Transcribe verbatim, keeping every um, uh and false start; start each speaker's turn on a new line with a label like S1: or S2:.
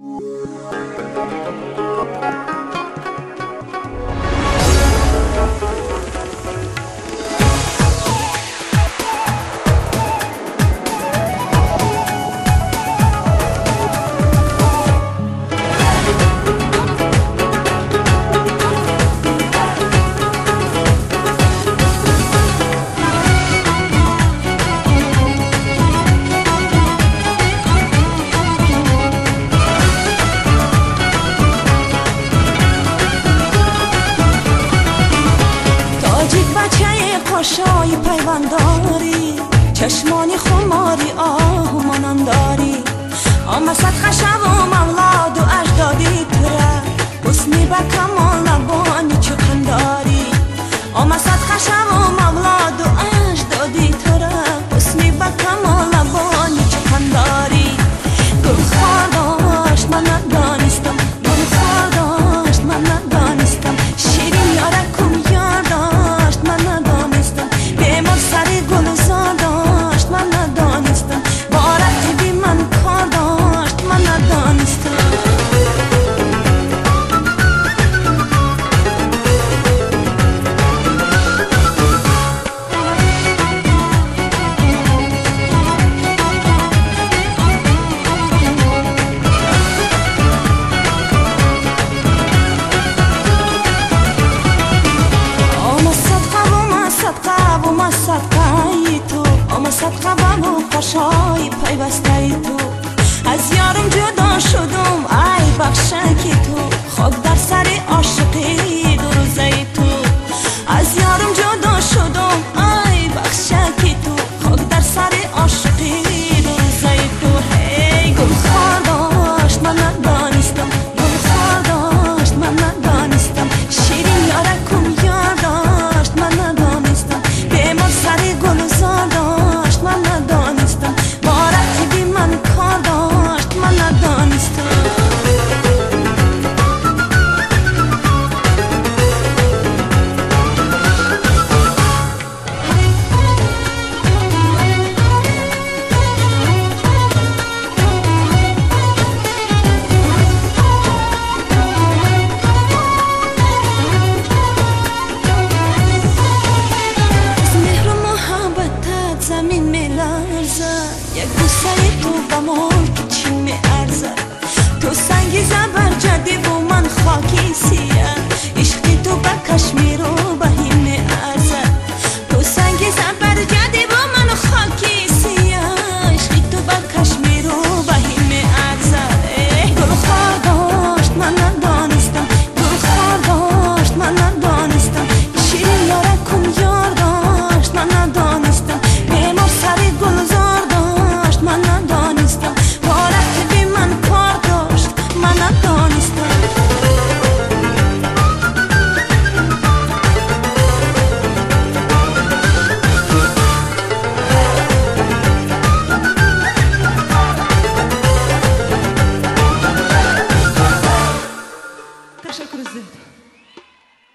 S1: شای پیونداری چشمانی خماری آه منان داری آمه صد خشب و مولاد و اجدادی تره حسنی به کمال لبانی چقنداری آمه صد خشب و مولاد و اجدادی تره حسنی به کمال لبانی چقنداری گل خار داشت من ندانستم گل خار داشت من ندانستم شیرین یارکم یار داشت من ندانستم بیمار سری گلزار داشت من ندانستم بارتی بی من کار داشت من ندانستم صدقه تو آمه صدقه و پاشای پیوسته ای تو از یارم جدا شدم ای بخشکی تو خاک در سر عاشقی دو روزه ای تو از یارم جدا شدم ای بخشکی تو خاک در سر عاشقی دو روزه ای تو هی گل خار داشت من ندانستم گل خار داشت من ندانستم شیرین یارکم یار داشت من ندانستم سری گلزار داشت من ندانستم بارتی بی من کار داشت من ندانستم زمین می لرزد یک بوسه تو به ملک چین می ارزد تو سنگی زبرجدی و من خاکی سیه